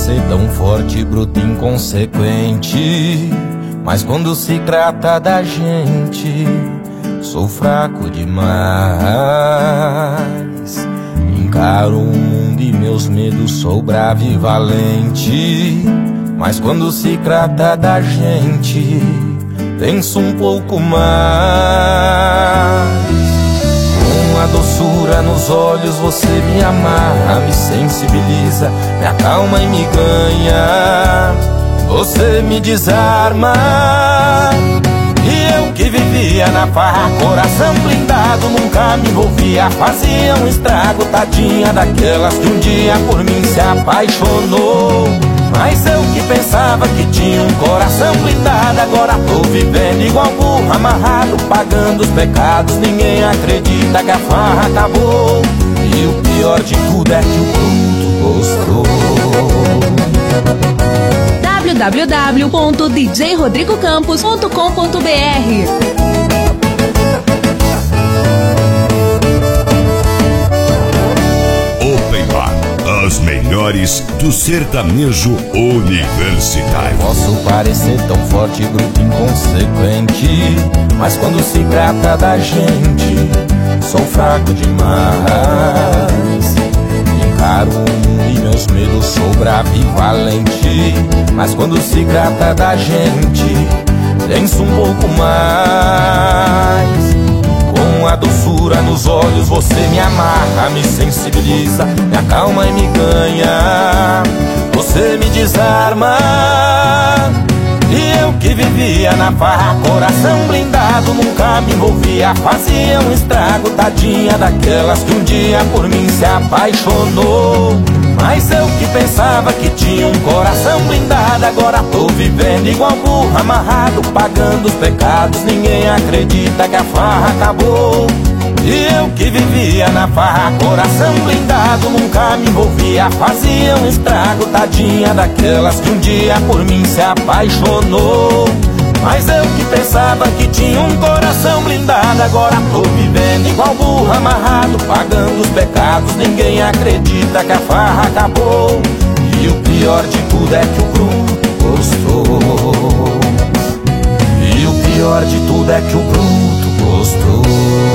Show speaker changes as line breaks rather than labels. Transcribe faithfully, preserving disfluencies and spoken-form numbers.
parecer tão forte, bruto, inconsequente, mas quando se trata da gente, sou fraco demais. Encaro o mundo e meus medos, sou bravo e valente, mas quando se trata da gente, penso um pouco mais. Com a doçura nos olhos você me amarra, me sensibiliza, me acalma e me ganha. Você me desarma. E eu que vivia na farra, coração blindado, nunca me envolvia, fazia um estrago. Tadinha daquelas que um dia por mim se apaixonou. Mas eu que pensava que tinha um coração blindado, agora tô vivendo igual burro amarrado, pagando os pecados. Ninguém acredita que a farra acabou. E o pior de tudo é que o bruto gostou.
w w w ponto d j rodrigo campos ponto com ponto b r
Open Bar, as melhores do sertanejo universitário.
Posso parecer tão forte, bruto, inconsequente, mas quando se trata da gente, sou fraco demais. Encaro o mundo e meus medos, sou bravo e valente, mas quando se trata da gente, penso um pouco mais. Com a doçura nos olhos você me amarra, me sensibiliza, me acalma e me ganha. Você me desarma. E eu que vivia na farra, coração blindado, nunca me envolvia, fazia um estrago. Tadinha daquelas que um dia por mim se apaixonou. Mas eu que pensava que tinha um coração blindado, agora tô vivendo igual burro amarrado, pagando os pecados. Ninguém acredita que a farra acabou. E eu que vivia na farra, coração blindado, nunca me envolvia, fazia um estrago. Tadinha daquelas que um dia por mim se apaixonou. Mas eu que pensava que tinha um coração blindado, agora tô vivendo igual burro amarrado, pagando os pecados. Ninguém acredita que a farra acabou. E o pior de tudo é que o bruto gostou. E o pior de tudo é que o bruto gostou.